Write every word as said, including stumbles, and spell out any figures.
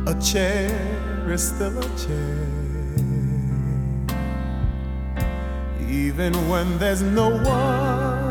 A chair is still a chair, even when there's no one